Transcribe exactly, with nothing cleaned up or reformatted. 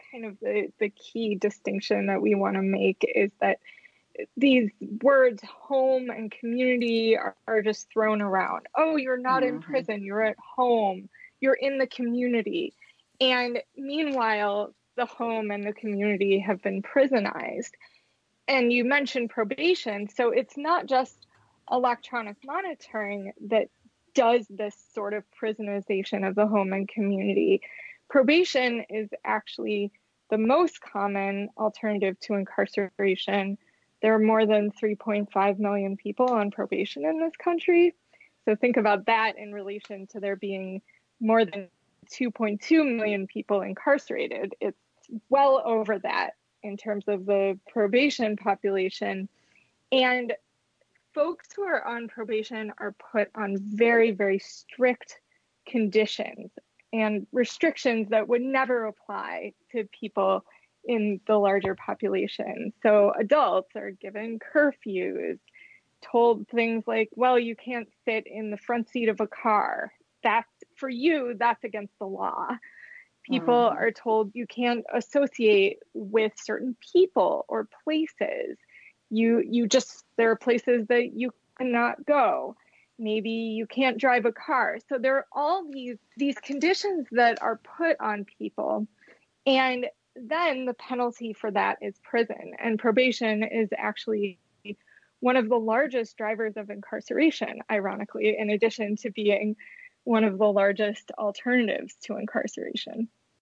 kind of the, the key distinction that we want to make, is that these words home and community are, are just thrown around. Oh, you're not mm-hmm. in prison, you're at home, you're in the community. And meanwhile, the home and the community have been prisonized. And you mentioned probation. So it's not just electronic monitoring that does this sort of prisonization of the home and community. Probation is actually the most common alternative to incarceration. There are more than three point five million people on probation in this country. So think about that in relation to there being more than two point two million people incarcerated. It's well over that in terms of the probation population. And folks who are on probation are put on very, very strict conditions and restrictions that would never apply to people in the larger population. So adults are given curfews, told things like, well, you can't sit in the front seat of a car. That's, for you, that's against the law. People mm-hmm. are told you can't associate with certain people or places. You you just, there are places that you cannot go. Maybe you can't drive a car. So there are all these these conditions that are put on people. And then the penalty for that is prison. And probation is actually one of the largest drivers of incarceration, ironically, in addition to being one of the largest alternatives to incarceration.